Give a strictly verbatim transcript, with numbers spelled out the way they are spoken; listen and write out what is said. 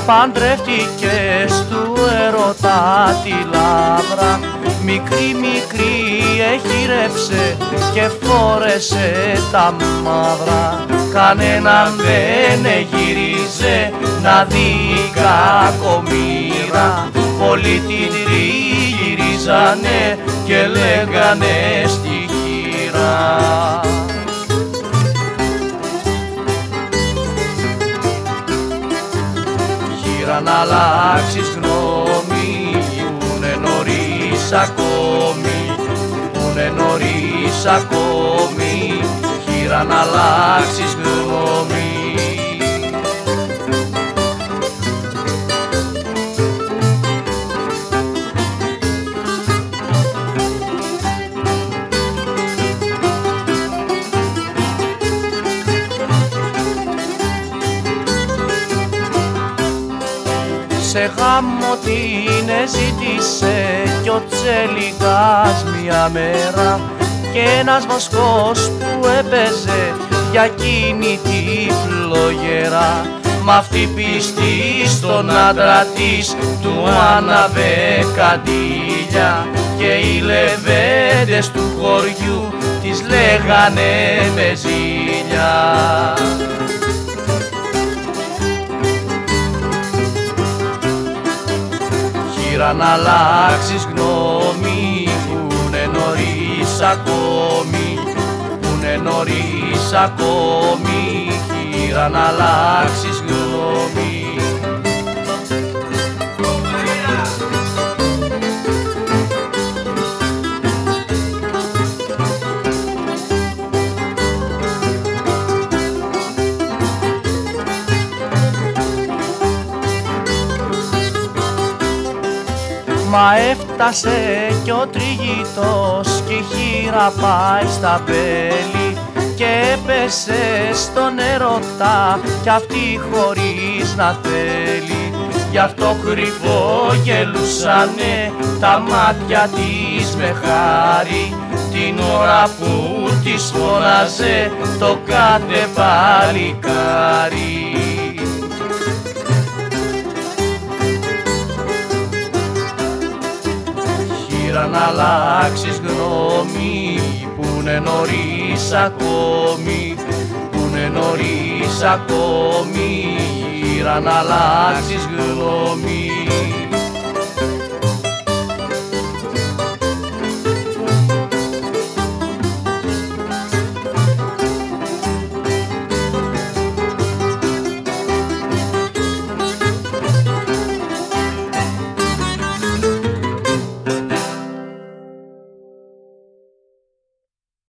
παντρεύτηκες του ερωτά τη λάβρα, μικρή μικρή έχειρεψε και φόρεσε τα μαύρα. Κανέναν δεν γύριζε να δει κακομοίρα, πολλοί την τριγυρίζανε και λέγανε στη χείρα. Χείρα να αλλάξεις γνώμη, πούνε νωρίς ακόμη, πούνε νωρίς ακόμη, χείρα να αλλάξεις γνώμη. Σε γάμο την ζήτησε κι ο Τσέλικας μια μέρα και ένας βοσκός που έπαιζε για εκείνη τη φλογέρα. Μ' αυτή πιστή στον άντρα της του άναβε καντήλια και οι λεβέντες του χωριού τις λέγανε με ζήλια. Χείρα να αλλάξεις γνώμη, πούνε νωρίς ακόμη, πούνε νωρίς ακόμη, χείρα να αλλάξεις γνώμη. Μα έφτασε κι ο τριγητός κι η χείρα πάει στα μπέλη και έπεσε στον ερωτά κι αυτή χωρίς να θέλει. Γι' αυτό κρυφόγελουσανε τα μάτια της με χάρη την ώρα που της φώναζε το κάθε παλικάρι. Χείρα να αλλάξεις γνώμη, πούνε νωρίς ακόμη, πούνε νωρίς ακόμη, χείρα να αλλάξεις γνώμη.